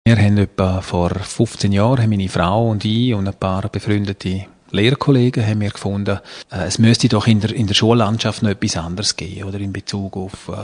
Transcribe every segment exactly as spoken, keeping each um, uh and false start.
Wir haben etwa vor fünfzehn Jahren, haben meine Frau und ich und ein paar befreundete Lehrkollegen haben wir gefunden, äh, es müsste doch in der, in der Schullandschaft noch etwas anderes geben, oder in Bezug auf äh,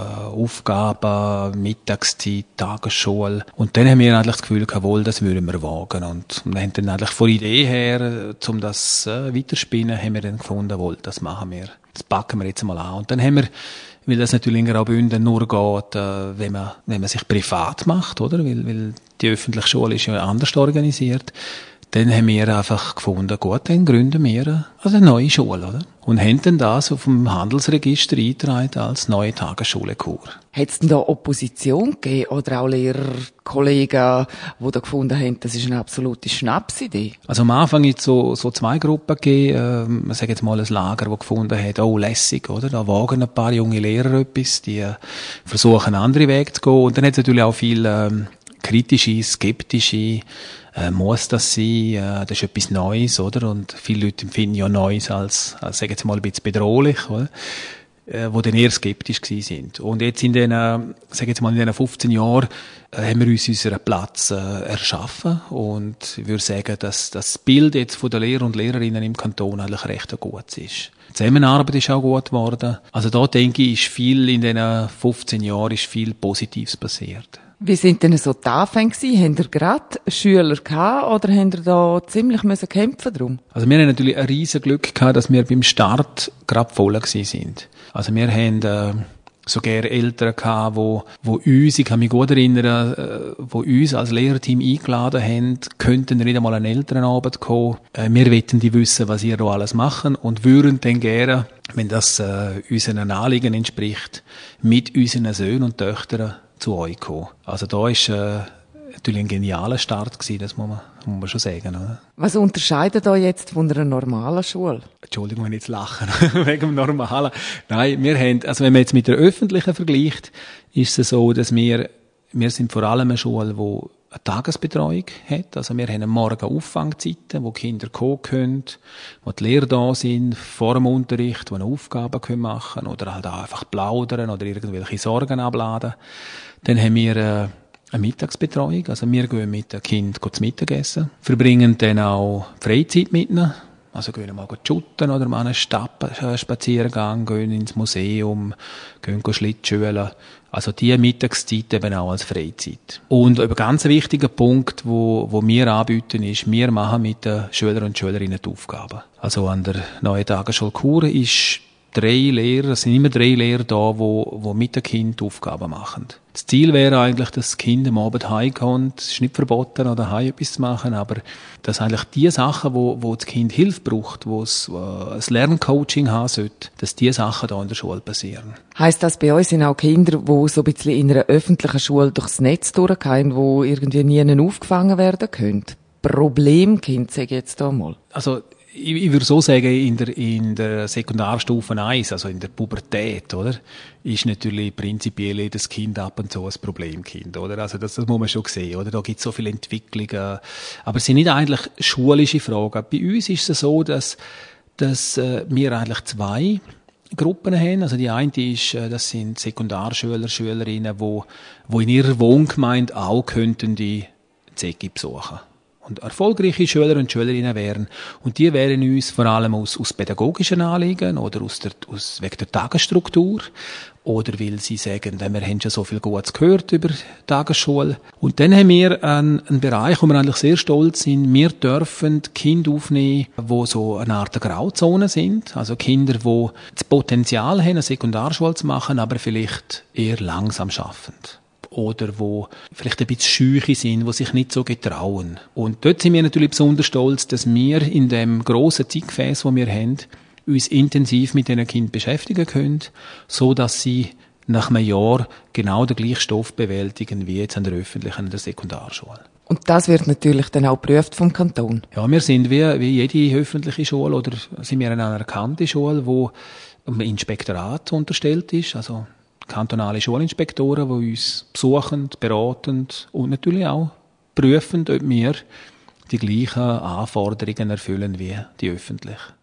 Aufgaben, Mittagszeit, Tagesschule. Und dann haben wir eigentlich das Gefühl gehabt, wohl, das würden wir wagen. Und wir haben dann eigentlich von der Idee her, um das äh, weiterspinnen, haben wir dann gefunden, wohl, das machen wir. Das packen wir jetzt mal an. Und dann haben wir, weil das natürlich in Graubünden nur geht, äh, wenn man, wenn man sich privat macht, oder? Weil, weil die öffentliche Schule ist ja anders organisiert. Dann haben wir einfach gefunden, gut, dann gründen wir also eine neue Schule, oder? Und haben dann das auf dem Handelsregister eingetragen als neue Tagesschule Chur. Hat es denn da Opposition gegeben oder auch Lehrerkollegen, die da gefunden haben, das ist eine absolute Schnapsidee? Also am Anfang hat es so, so zwei Gruppen gegeben, ähm, ich sage jetzt mal ein Lager, das gefunden hat, oh lässig, oder? Da wagen ein paar junge Lehrer etwas, die äh, versuchen, einen anderen Weg zu gehen. Und dann hat es natürlich auch viele ähm, kritische, skeptische, äh, muss das sein, äh, das ist etwas Neues, oder? Und viele Leute empfinden ja Neues als, als sage jetzt mal, ein bisschen bedrohlich, oder? Äh, wo dann eher skeptisch gewesen sind. Und jetzt in den, äh, sage jetzt mal, in den fünfzehn Jahren äh, haben wir uns unseren Platz äh, erschaffen und ich würde sagen, dass das Bild jetzt von den Lehrer und Lehrerinnen im Kanton eigentlich recht gut ist. Die Zusammenarbeit ist auch gut geworden. Also da denke ich, ist viel in den fünfzehn Jahren ist viel Positives passiert. Wie sind denn so die Anfänge gewesen? Haben ihr gerade Schüler gehabt oder haben ihr da ziemlich müssen kämpfen drum? Also wir haben natürlich ein riesen Glück gehabt, dass wir beim Start gerade voll gewesen sind. Also wir haben äh, sogar Eltern gehabt, wo, wo uns, ich kann mich gut erinnern, äh, wo uns als Lehrerteam eingeladen haben, könnten nicht einmal an Elternabend kommen. Äh, wir wollten die wissen, was ihr da alles machen und würden dann gerne, wenn das äh, unseren Anliegen entspricht, mit unseren Söhnen und Töchtern zu euch kommen. Also da ist äh, natürlich ein genialer Start gewesen, das muss man, muss man schon sagen. Oder? Was unterscheidet da jetzt von einer normalen Schule? Entschuldigung, wenn ich jetzt lache, wegen dem Normalen. Nein, wir haben, also wenn man jetzt mit der öffentlichen vergleicht, ist es so, dass wir, wir sind vor allem eine Schule, die eine Tagesbetreuung hat. Also wir haben am Morgen Auffangzeiten, wo Kinder kommen können, wo die Lehrer da sind, vor dem Unterricht, wo eine Aufgaben machen können oder halt auch einfach plaudern oder irgendwelche Sorgen abladen. Dann haben wir äh, eine Mittagsbetreuung. Also wir gehen mit dem Kind zu Mittagessen, verbringen dann auch Freizeit mit ihnen. Also gehen mal shooten oder mal einen Stadtspaziergang, gehen ins Museum, gehen Schlittschuhen. Also die Mittagszeit eben auch als Freizeit. Und ein ganz wichtiger Punkt, wo, wo wir anbieten, ist, wir machen mit den Schülern und Schülerinnen die Aufgaben. Also an der neuen Tagesschule Chur ist drei Lehrer, es sind immer drei Lehrer da, wo, wo mit dem Kind Aufgaben machen. Das Ziel wäre eigentlich, dass das Kind am Abend heimkommt. Es ist nicht verboten, oder heim etwas zu machen, aber dass eigentlich die Sachen, wo, wo das Kind Hilfe braucht, wo es wo ein Lerncoaching haben sollte, dass diese Sachen da in der Schule passieren. Heisst das, bei euch sind auch Kinder, die so ein bisschen in einer öffentlichen Schule durchs Netz durchgehen, wo irgendwie nie aufgefangen werden können? Problemkind, sage ich jetzt da mal. Also, Ich, ich würde so sagen, in der, in der Sekundarstufe eins, also in der Pubertät, oder, ist natürlich prinzipiell jedes Kind ab und zu ein Problemkind, oder? Also das, das muss man schon sehen, oder? Da gibt es so viele Entwicklungen. Aber es sind nicht eigentlich schulische Fragen. Bei uns ist es so, dass, dass äh, wir eigentlich zwei Gruppen haben. Also die eine ist, äh, das sind Sekundarschüler, Schülerinnen, wo, wo in ihrer Wohngemeinde auch könnten die Z E G I besuchen. Und erfolgreiche Schüler und Schülerinnen wären. Und die wären uns vor allem aus, aus pädagogischen Anliegen oder aus der, aus, wegen der Tagesstruktur oder weil sie sagen, wir haben schon so viel Gutes gehört über die Tagesschule. Und dann haben wir einen, einen Bereich, wo wir eigentlich sehr stolz sind. Wir dürfen Kinder aufnehmen, die so eine Art Grauzone sind. Also Kinder, die das Potenzial haben, eine Sekundarschule zu machen, aber vielleicht eher langsam schaffen. Oder wo vielleicht ein bisschen schüche sind, die sich nicht so getrauen. Und dort sind wir natürlich besonders stolz, dass wir in dem grossen Zeitgefäß, das wir haben, uns intensiv mit diesen Kindern beschäftigen können, so dass sie nach einem Jahr genau den gleichen Stoff bewältigen wie jetzt an der öffentlichen, an der Sekundarschule. Und das wird natürlich dann auch geprüft vom Kanton? Ja, wir sind wie, wie jede öffentliche Schule oder sind wir eine anerkannte Schule, die einem Inspektorat unterstellt ist, also kantonale Schulinspektoren, die uns besuchen, beraten und natürlich auch prüfen, ob wir die gleichen Anforderungen erfüllen wie die öffentlichen.